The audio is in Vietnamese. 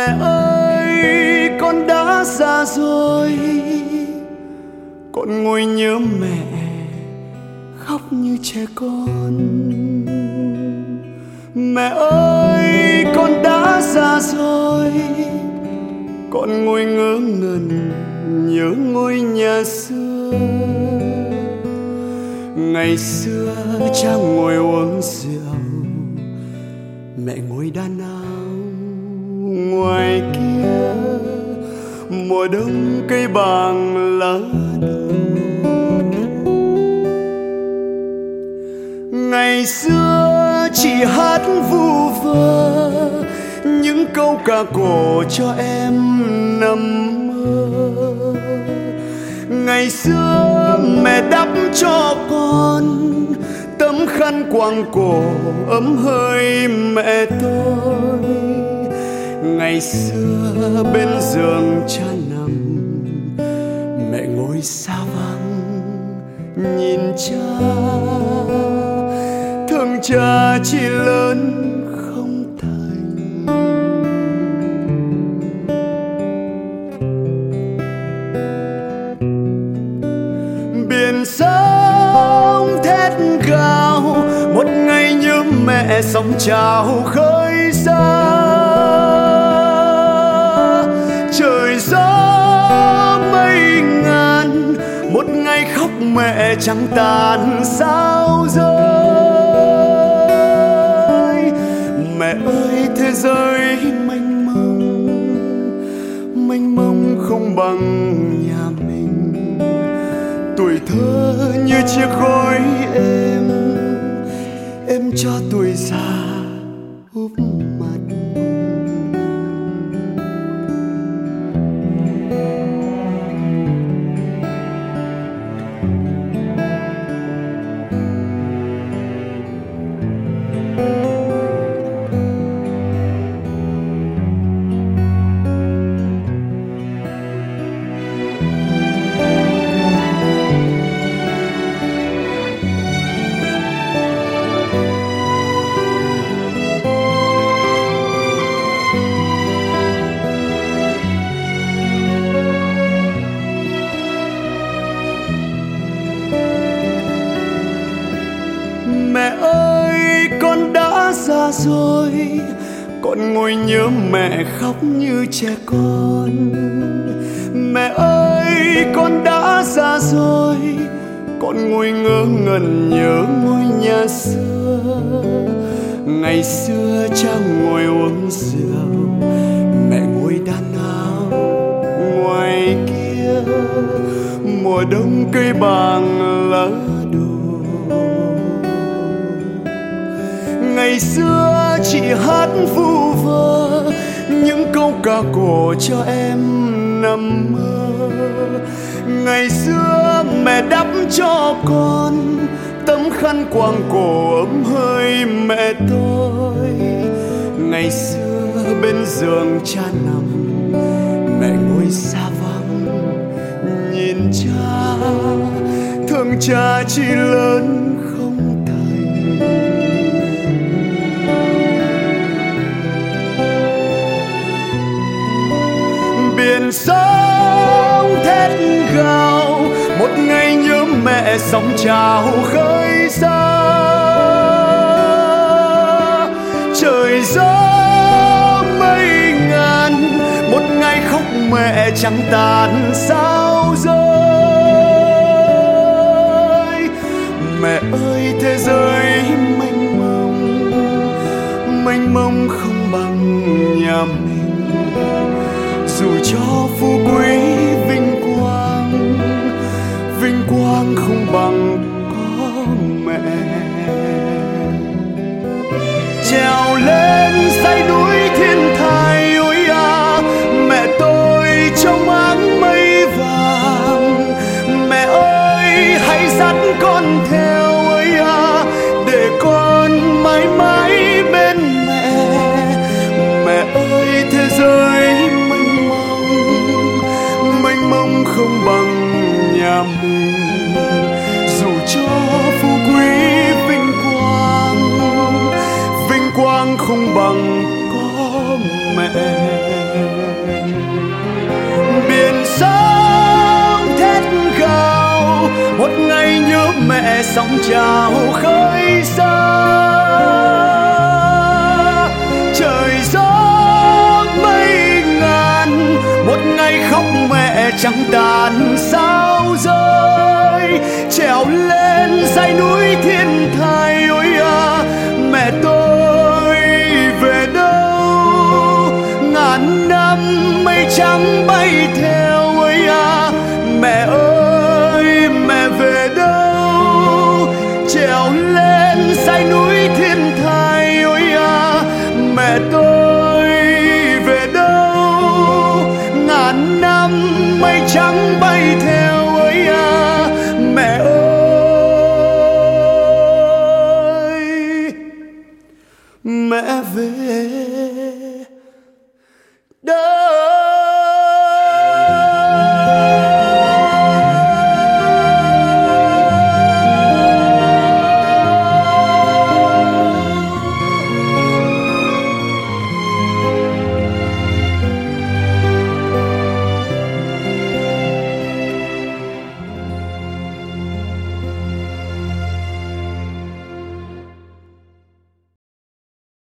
Mẹ ơi, con đã già rồi, con ngồi nhớ mẹ khóc như trẻ con. Mẹ ơi, con đã già rồi, con ngồi ngớ ngẩn nhớ ngôi nhà xưa. Ngày xưa cha ngồi uống rượu, mẹ ngồi đan áo ngoài kia. Mùa đông cây bàng lá đổ. Ngày xưa chị hát vu vơ những câu ca cổ cho em nằm mơ. Ngày xưa mẹ đắp cho con tấm khăn quàng cổ ấm hơi mẹ tôi. Ngày xưa bên giường cha nằm, mẹ ngồi xa vắng nhìn cha. Thương cha chỉ lớn không thành. Biển sóng thét gào, một ngày nhớ mẹ sóng trào khơi xa. Trời gió mây ngàn, một ngày khóc mẹ trắng tàn sao rơi. Mẹ ơi, thế giới mênh mông không bằng nhà mình. Tuổi thơ như chiếc gối em cho tuổi già úp mặt. Mẹ ơi, con đã già rồi, con ngồi nhớ mẹ khóc như trẻ con. Mẹ ơi, con đã già rồi, con ngồi ngớ ngẩn nhớ ngôi nhà xưa. Ngày xưa cha ngồi uống rượu, mẹ ngồi đan áo ngoài kia. Mùa đông cây bàng lá đổ. Ngày xưa chị hát vu vơ những câu ca cổ cho em nằm mơ. Ngày xưa mẹ đắp cho con tấm khăn quàng cổ ấm hơi mẹ tôi. Ngày xưa bên giường cha nằm, mẹ ngồi xa vắng nhìn cha. Thương cha chỉ lớn không thành. Biển sóng thét gào, một ngày nhớ mẹ sóng trào khơi xa. Trời gió mây ngàn, một ngày khóc mẹ trắng tàn sao rơi. Mẹ ơi, thế giới mênh mông không bằng nhà mình. Dù cho phú quý vinh quang không bằng có mẹ. Trèo lên dãy núi thiên thai, ôi à, mẹ tôi trong áng mây vàng. Mẹ ơi, hãy dắt con theo, ôi à, để con mãi mãi bên mẹ. Mẹ ơi, thế giới không bằng nhà mình. Dù cho phú quý vinh quang không bằng có mẹ. sóng chào khơi xa. Trời gió mây ngàn, một ngày khóc mẹ trắng tàn sao rơi, trèo lên dãy núi thiên thành